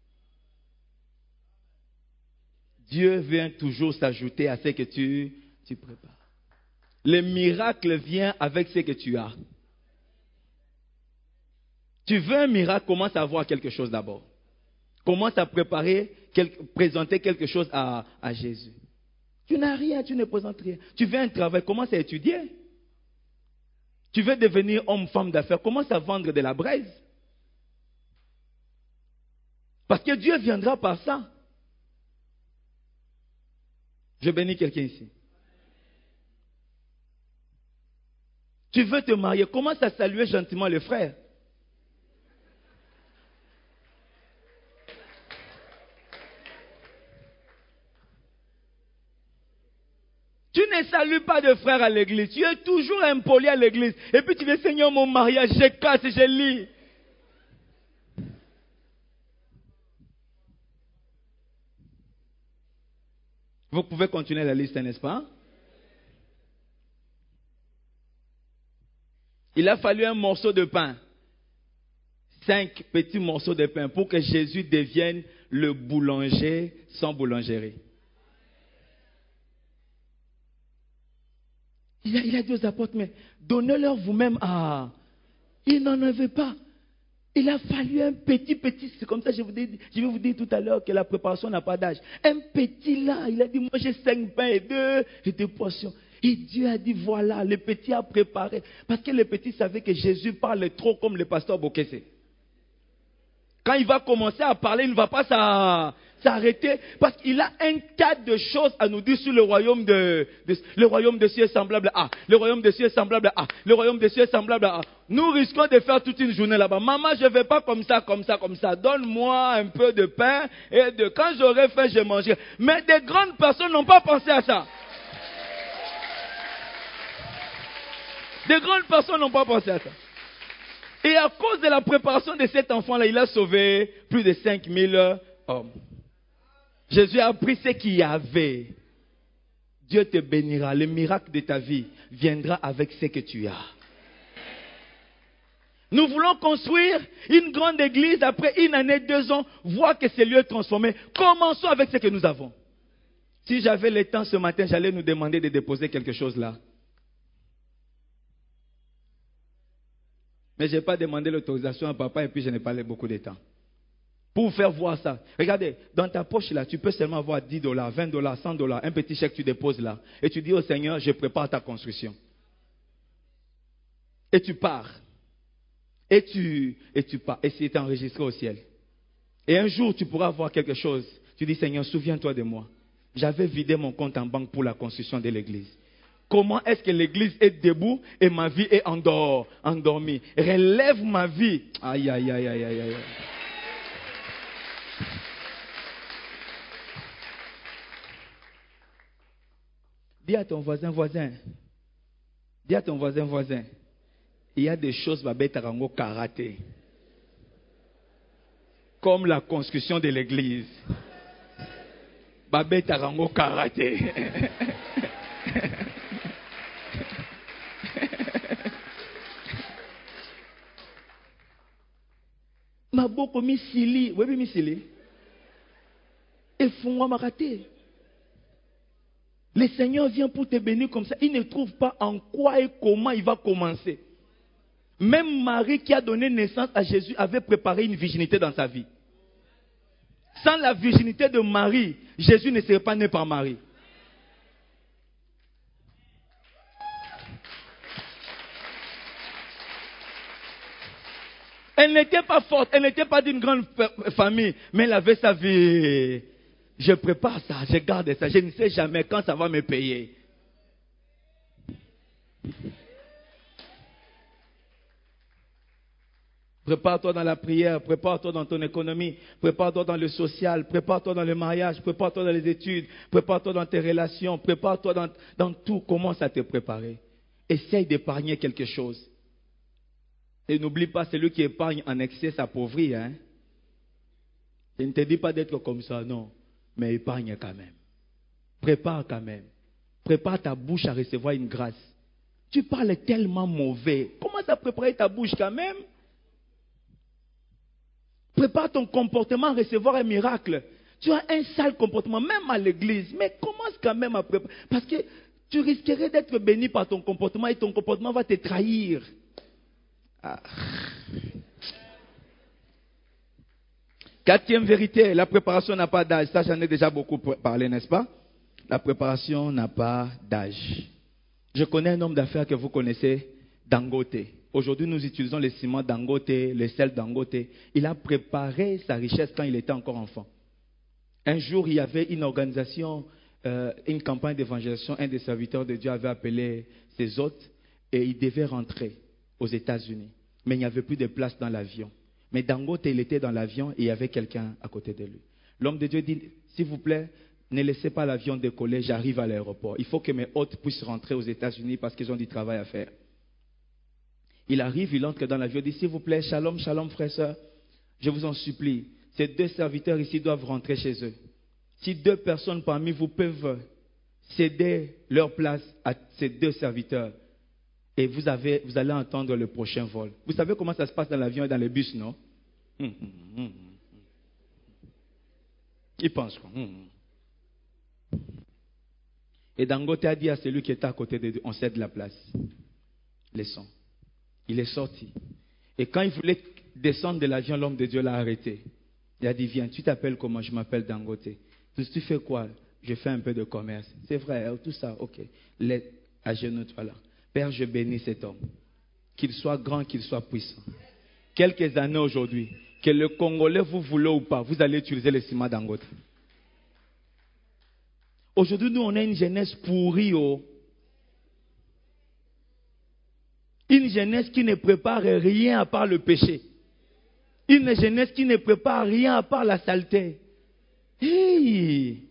Dieu vient toujours s'ajouter à ce que tu prépares. Le miracle vient avec ce que tu as. Tu veux un miracle, commence à avoir quelque chose d'abord. Commence à présenter quelque chose à Jésus. Tu n'as rien, tu ne présentes rien. Tu veux un travail, commence à étudier. Tu veux devenir homme, femme d'affaires, commence à vendre de la braise. Parce que Dieu viendra par ça. Je bénis quelqu'un ici. Tu veux te marier, commence à saluer gentiment le frère. Tu ne salues pas de frère à l'église. Tu es toujours impoli à l'église. Et puis tu dis, Seigneur, mon mariage, je casse et je lis. Vous pouvez continuer la liste, n'est-ce pas? Il a fallu un morceau de pain. 5 petits morceaux de pain pour que Jésus devienne le boulanger sans boulangerie. Il a dit aux apôtres, mais donnez-leur vous-même à... Ils n'en avaient pas. Il a fallu un petit, c'est comme ça je vais vous dire tout à l'heure que la préparation n'a pas d'âge. Un petit là, il a dit, moi j'ai 5 pains et 2 poissons. Et Dieu a dit, voilà, le petit a préparé. Parce que le petit savait que Jésus parle trop comme le pasteur Bokesse. Quand il va commencer à parler, il ne va pas s'arrêter parce qu'il a un tas de choses à nous dire sur le royaume le royaume de cieux est semblable à A. Le royaume de cieux est semblable à A. Le royaume de cieux est semblable à A. Nous risquons de faire toute une journée là-bas. Maman, je ne vais pas comme ça, comme ça, comme ça. Donne-moi un peu de pain et quand j'aurai faim, je mangerai. Mais des grandes personnes n'ont pas pensé à ça. Des grandes personnes n'ont pas pensé à ça. Et à cause de la préparation de cet enfant-là, il a sauvé plus de 5000 hommes. Jésus a pris ce qu'il y avait. Dieu te bénira. Le miracle de ta vie viendra avec ce que tu as. Nous voulons construire une grande église après 1 année, 2 ans, voir que ce lieu est transformé. Commençons avec ce que nous avons. Si j'avais le temps ce matin, j'allais nous demander de déposer quelque chose là. Mais je n'ai pas demandé l'autorisation à papa et puis je n'ai pas beaucoup de temps. Pour vous faire voir ça. Regardez, dans ta poche là, tu peux seulement avoir $10, $20, $100, un petit chèque tu déposes là. Et tu dis au Seigneur, je prépare ta construction. Et tu pars. Et tu pars. Et c'est enregistré au ciel. Et un jour, tu pourras voir quelque chose. Tu dis, Seigneur, souviens-toi de moi. J'avais vidé mon compte en banque pour la construction de l'église. Comment est-ce que l'église est debout et ma vie est endormie? Relève ma vie. Aïe, aïe, aïe, aïe, aïe, aïe. Dis à ton voisin. Dis à ton voisin. Il y a des choses qui vont karaté. Comme la construction de l'église. Babé tarango karaté. Maboko misili, oui misili. Et fungwa maraté. Le Seigneur vient pour te bénir comme ça. Il ne trouve pas en quoi et comment il va commencer. Même Marie qui a donné naissance à Jésus avait préparé une virginité dans sa vie. Sans la virginité de Marie, Jésus ne serait pas né par Marie. Elle n'était pas forte, elle n'était pas d'une grande famille, mais elle avait sa vie. Je prépare ça, je garde ça, je ne sais jamais quand ça va me payer. Prépare-toi dans la prière, prépare-toi dans ton économie, prépare-toi dans le social, prépare-toi dans le mariage, prépare-toi dans les études, prépare-toi dans tes relations, prépare-toi dans tout. Commence à te préparer. Essaye d'épargner quelque chose. Et n'oublie pas, celui qui épargne en excès s'appauvrit. Hein? Je ne te dis pas d'être comme ça, non. Mais épargne quand même. Prépare quand même. Prépare ta bouche à recevoir une grâce. Tu parles tellement mauvais. Commence à préparer ta bouche quand même. Prépare ton comportement à recevoir un miracle. Tu as un sale comportement, même à l'église. Mais commence quand même à préparer. Parce que tu risquerais d'être béni par ton comportement et ton comportement va te trahir. Ah. 4e vérité, la préparation n'a pas d'âge. Ça, j'en ai déjà beaucoup parlé, n'est-ce pas? La préparation n'a pas d'âge. Je connais un homme d'affaires que vous connaissez, Dangote. Aujourd'hui, nous utilisons le ciment Dangote, le sel Dangote. Il a préparé sa richesse quand il était encore enfant. Un jour, il y avait une organisation, une campagne d'évangélisation. Un des serviteurs de Dieu avait appelé ses hôtes et il devait rentrer aux États-Unis. Mais il n'y avait plus de place dans l'avion. Mais Dangote, il était dans l'avion et il y avait quelqu'un à côté de lui. L'homme de Dieu dit, s'il vous plaît, ne laissez pas l'avion décoller, j'arrive à l'aéroport. Il faut que mes hôtes puissent rentrer aux États-Unis parce qu'ils ont du travail à faire. Il arrive, il entre dans l'avion, il dit, s'il vous plaît, shalom, shalom, frères, sœurs, je vous en supplie, ces 2 serviteurs ici doivent rentrer chez eux. Si 2 personnes parmi vous peuvent céder leur place à ces 2 serviteurs, et vous allez entendre le prochain vol. Vous savez comment ça se passe dans l'avion et dans les bus, non? Ils pensent quoi? Et Dangote a dit à celui qui était à côté de lui, on cède la place. Laissons. Il est sorti. Et quand il voulait descendre de l'avion, l'homme de Dieu l'a arrêté. Il a dit, viens, tu t'appelles comment? Je m'appelle Dangote. Tu fais quoi? Je fais un peu de commerce. C'est vrai, tout ça, ok. À genoux, voilà. Père, je bénis cet homme. Qu'il soit grand, qu'il soit puissant. Quelques années aujourd'hui, que le Congolais, vous voulez ou pas, vous allez utiliser le ciment Dangote. Aujourd'hui, nous, on a une jeunesse pourrie. Oh. Une jeunesse qui ne prépare rien à part le péché. Une jeunesse qui ne prépare rien à part la saleté. Hey!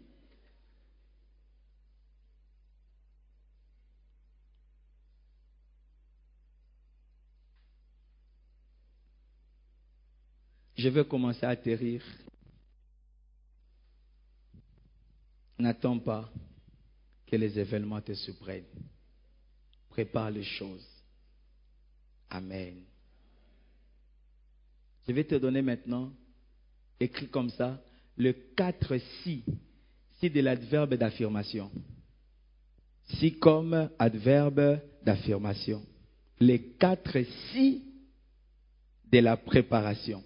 Je vais commencer à atterrir. N'attends pas que les événements te surprennent. Prépare les choses. Amen. Je vais te donner maintenant, écrit comme ça, le 4 si. Si de l'adverbe d'affirmation. Si comme adverbe d'affirmation. Les 4 si de la préparation.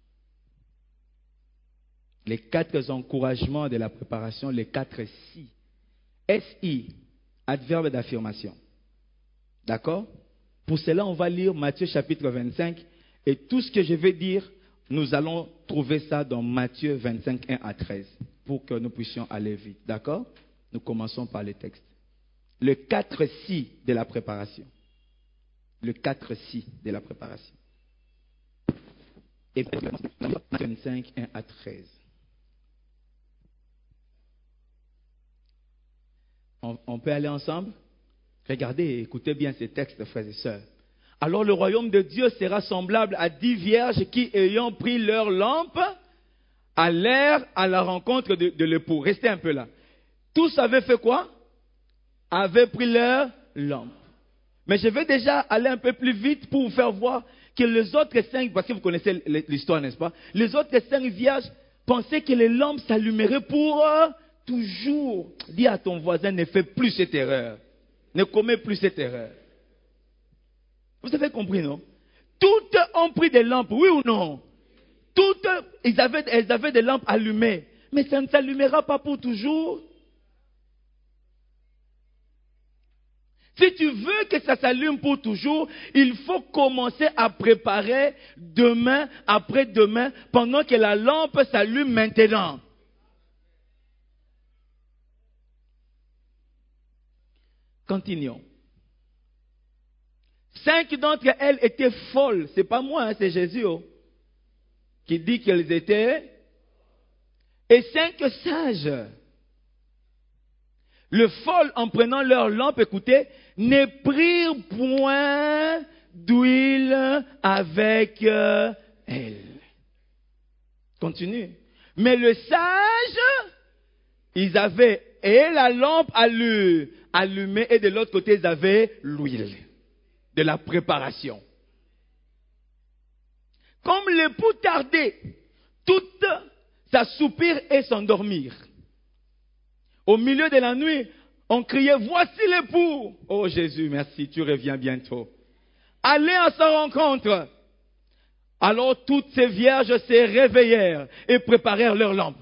Les 4 encouragements de la préparation, les 4 si. SI, adverbe d'affirmation. D'accord? Pour cela, on va lire Matthieu chapitre 25. Et tout ce que je vais dire, nous allons trouver ça dans Matthieu 25, 1 à 13. Pour que nous puissions aller vite. D'accord? Nous commençons par le texte. Le 4 si de la préparation. Le 4 si de la préparation. Et 25, 1 à 13. On peut aller ensemble? Regardez et écoutez bien ces textes, frères et sœurs. Alors le royaume de Dieu sera semblable à 10 vierges qui, ayant pris leur lampe, allèrent à la rencontre de l'époux. Restez un peu là. Tous avaient fait quoi? Avaient pris leur lampe. Mais je vais déjà aller un peu plus vite pour vous faire voir que les autres 5, parce que vous connaissez l'histoire, n'est-ce pas? Les autres 5 vierges pensaient que les lampes s'allumeraient pour toujours. Dis à ton voisin, ne fais plus cette erreur. Ne commets plus cette erreur. Vous avez compris, non? Toutes ont pris des lampes, oui ou non? Toutes, elles avaient des lampes allumées. Mais ça ne s'allumera pas pour toujours. Si tu veux que ça s'allume pour toujours, il faut commencer à préparer demain, après-demain, pendant que la lampe s'allume maintenant. Continuons. 5 d'entre elles étaient folles. C'est pas moi, hein, c'est Jésus qui dit qu'elles étaient. Et 5 sages. Le folles, en prenant leur lampe, écoutez, ne prirent point d'huile avec elles. Continue. Mais le sage, ils avaient et la lampe allumée et de l'autre côté, ils avaient l'huile de la préparation. Comme l'époux tardait, toutes s'assoupirent et s'endormirent. Au milieu de la nuit, on criait, voici l'époux. Oh Jésus, merci, tu reviens bientôt. Allez à sa rencontre. Alors toutes ces vierges se réveillèrent et préparèrent leurs lampes.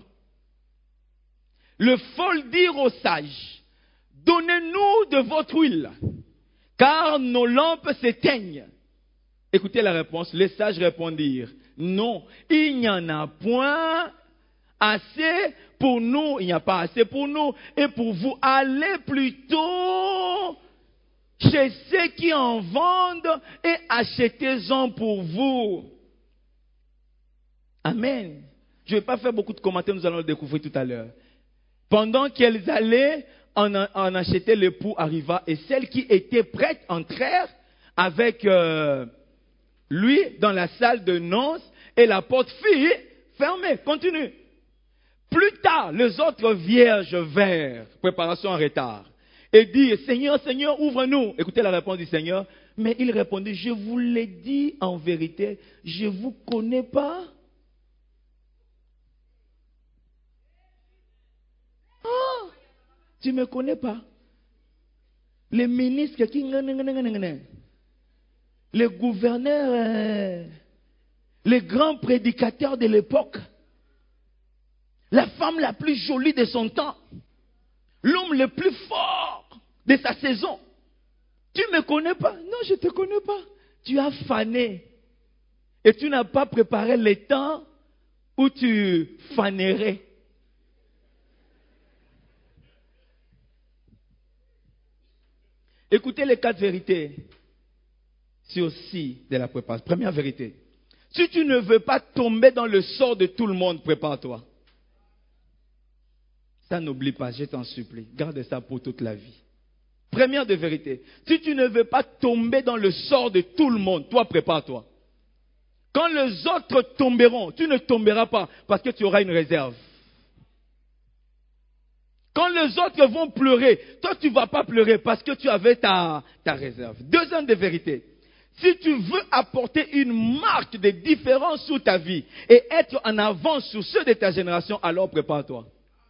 Le folles dirent aux sages, donnez-nous de votre huile, car nos lampes s'éteignent. Écoutez la réponse, les sages répondirent, non, il n'y en a point assez pour nous, il n'y a pas assez pour nous, et pour vous, allez plutôt chez ceux qui en vendent et achetez-en pour vous. Amen. Je ne vais pas faire beaucoup de commentaires, nous allons le découvrir tout à l'heure. Pendant qu'elles allaient en acheter, l'époux arriva, et celles qui étaient prêtes entrèrent avec lui dans la salle de noces, et la porte fut fermée. Continue. Plus tard, les autres vierges vinrent, préparation en retard, et dirent, Seigneur, Seigneur, ouvre-nous. Écoutez la réponse du Seigneur. Mais il répondit, je vous l'ai dit en vérité, je ne vous connais pas. Oh, tu ne me connais pas. Les ministres qui... Les gouverneurs, les grands prédicateurs de l'époque, la femme la plus jolie de son temps, l'homme le plus fort de sa saison. Tu ne me connais pas? Non, je ne te connais pas. Tu as fané. Et tu n'as pas préparé le temps où tu fanerais. Écoutez les 4 vérités. C'est aussi de la préparation. Première vérité. Si tu ne veux pas tomber dans le sort de tout le monde, prépare-toi. Ça, n'oublie pas, je t'en supplie. Garde ça pour toute la vie. Première de vérité. Si tu ne veux pas tomber dans le sort de tout le monde, toi, prépare-toi. Quand les autres tomberont, tu ne tomberas pas parce que tu auras une réserve. Quand les autres vont pleurer, toi, tu ne vas pas pleurer parce que tu avais ta réserve. Deuxième de vérité. Si tu veux apporter une marque de différence sur ta vie et être en avance sur ceux de ta génération, alors prépare-toi.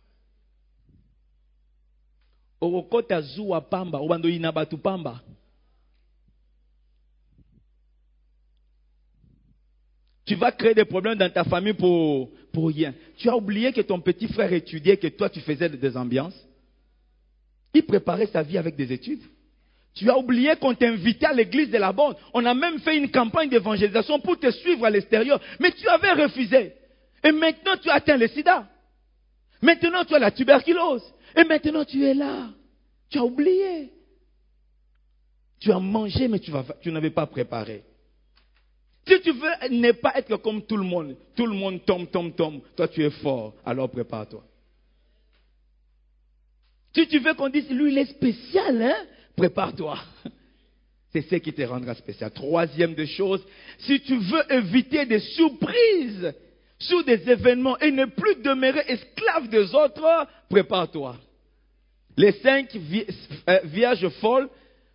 Tu vas créer des problèmes dans ta famille pour rien. Tu as oublié que ton petit frère étudiait, que toi tu faisais des ambiances. Il préparait sa vie avec des études. Tu as oublié qu'on t'invitait à l'église de la bande. On a même fait une campagne d'évangélisation pour te suivre à l'extérieur. Mais tu avais refusé. Et maintenant tu as atteint le sida. Maintenant tu as la tuberculose. Et maintenant tu es là. Tu as oublié. Tu as mangé mais tu n'avais pas préparé. Si tu veux ne pas être comme tout le monde tombe. Toi tu es fort. Alors prépare-toi. Si tu veux qu'on dise, lui il est spécial, hein? Prépare-toi. C'est ce qui te rendra spécial. Troisième des choses, si tu veux éviter des surprises sur des événements et ne plus demeurer esclave des autres, prépare-toi. Les 5 vierges folles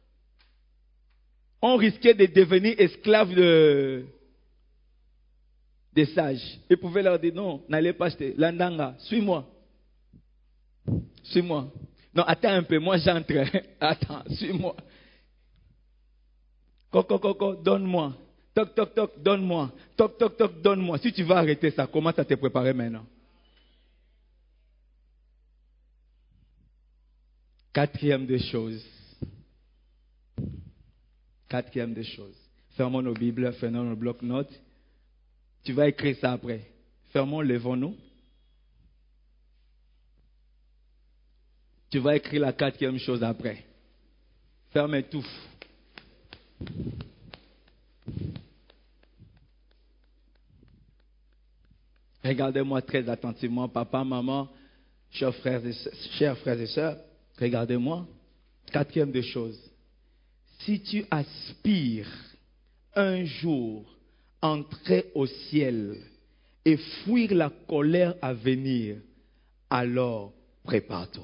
ont risqué de devenir esclaves des sages. Ils pouvaient leur dire, non, n'allez pas acheter. Landanga, suis-moi. Suis-moi. Non, attends un peu, moi j'entre. Attends, suis-moi. Coco, donne-moi. Toc, donne-moi. Toc, donne-moi. Si tu vas arrêter ça, commence à te préparer maintenant. Quatrième des choses. Fermons nos Bibles, fermons nos blocs-notes. Tu vas écrire ça après. Fermons, levons-nous. Tu vas écrire la 4e chose après. Ferme tout. Regardez-moi très attentivement, papa, maman, chers frères et sœurs, regardez-moi. 4e des choses. Si tu aspires un jour entrer au ciel et fuir la colère à venir, alors prépare-toi.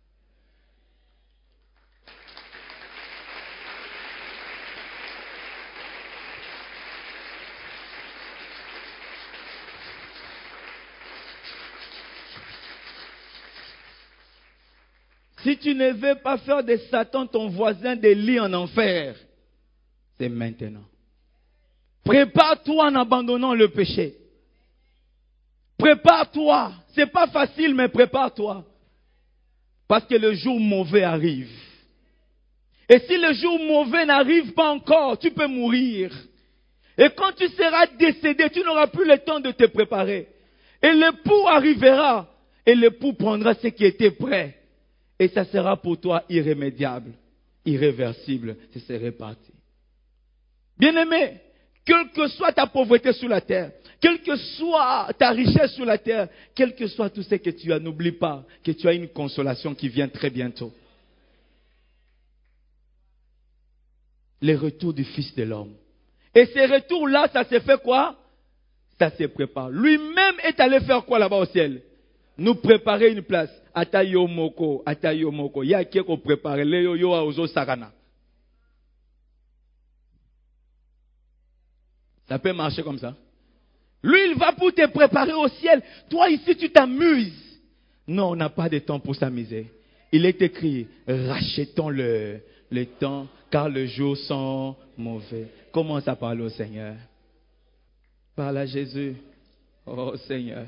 Si tu ne veux pas faire de Satan ton voisin des lits en enfer, c'est maintenant. Prépare-toi en abandonnant le péché. Prépare-toi. C'est pas facile, mais prépare-toi. Parce que le jour mauvais arrive. Et si le jour mauvais n'arrive pas encore, tu peux mourir. Et quand tu seras décédé, tu n'auras plus le temps de te préparer. Et l'époux arrivera. Et l'époux prendra ce qui était prêt. Et ça sera pour toi irrémédiable, irréversible. Ce serait parti. Bien-aimé, quelle que soit ta pauvreté sur la terre, quelle que soit ta richesse sur la terre, quel que soit tout ce que tu as, n'oublie pas que tu as une consolation qui vient très bientôt. Le retour du Fils de l'homme. Et ce retour-là, ça s'est fait quoi? Ça se prépare. Lui-même est allé faire quoi là-bas au ciel? Nous préparer une place. Atayo moko. Ya qui ko préparer le yo a ozo sarana. Ça peut marcher comme ça. Lui, il va pour te préparer au ciel. Toi, ici, tu t'amuses. Non, on n'a pas de temps pour s'amuser. Il est écrit, rachetons le temps, car les jours sont mauvais. Commence à parler au Seigneur. Parle à Jésus. Oh Seigneur.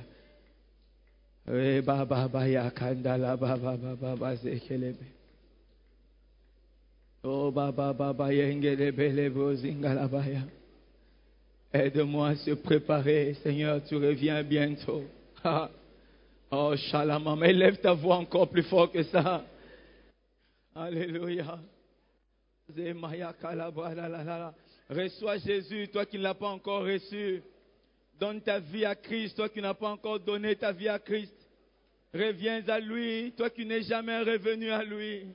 Aide-moi à se préparer, Seigneur, tu reviens bientôt. Oh, Shalom, élève ta voix encore plus fort que ça. Alléluia. Reçois Jésus, toi qui ne l'as pas encore reçu. Donne ta vie à Christ, toi qui n'as pas encore donné ta vie à Christ. Reviens à lui, toi qui n'es jamais revenu à lui.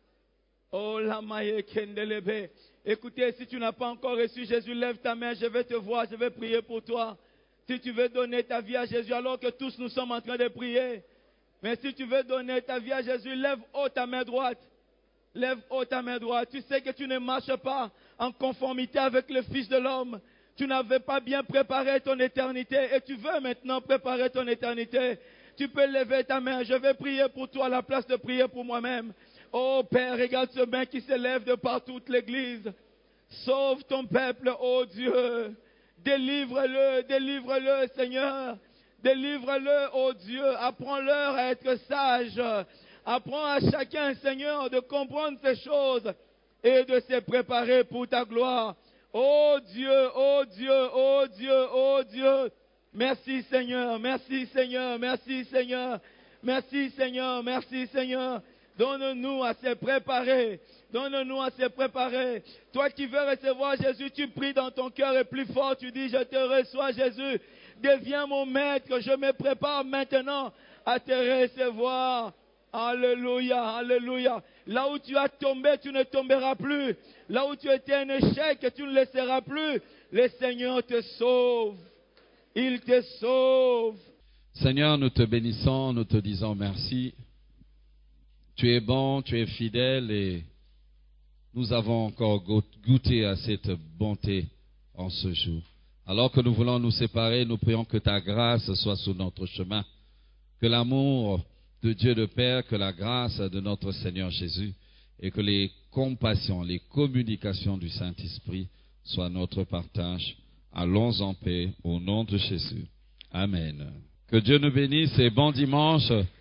Oh la maille kendelebe. Écoutez, si tu n'as pas encore reçu Jésus, lève ta main, je vais te voir, je vais prier pour toi. Si tu veux donner ta vie à Jésus, alors que tous nous sommes en train de prier. Mais si tu veux donner ta vie à Jésus, lève haut ta main droite. Lève haut ta main droite. Tu sais que tu ne marches pas en conformité avec le Fils de l'homme. Tu n'avais pas bien préparé ton éternité et tu veux maintenant préparer ton éternité. Tu peux lever ta main. Je vais prier pour toi à la place de prier pour moi-même. Oh Père, regarde ce main qui s'élève de par toute l'église. Sauve ton peuple, oh Dieu. Délivre-le, délivre-le, Seigneur. Délivre-le, oh Dieu. Apprends-leur à être sages. Apprends à chacun, Seigneur, de comprendre ces choses et de se préparer pour ta gloire. Oh Dieu, oh Dieu, oh Dieu, oh Dieu. Merci Seigneur, merci Seigneur, merci Seigneur, merci Seigneur, merci Seigneur. Donne-nous à se préparer. Donne-nous à se préparer. Toi qui veux recevoir Jésus, tu pries dans ton cœur et plus fort, tu dis, je te reçois Jésus. Deviens mon maître, je me prépare maintenant à te recevoir. Alléluia, alléluia. Là où tu as tombé, tu ne tomberas plus. Là où tu étais un échec, tu ne le seras plus. Le Seigneur te sauve. Il te sauve. Seigneur, nous te bénissons, nous te disons merci. Tu es bon, tu es fidèle et nous avons encore goûté à cette bonté en ce jour. Alors que nous voulons nous séparer, nous prions que ta grâce soit sur notre chemin. Que l'amour de Dieu le Père, que la grâce de notre Seigneur Jésus et que les compassions, les communications du Saint-Esprit soient notre partage. Allons en paix au nom de Jésus. Amen. Que Dieu nous bénisse et bon dimanche.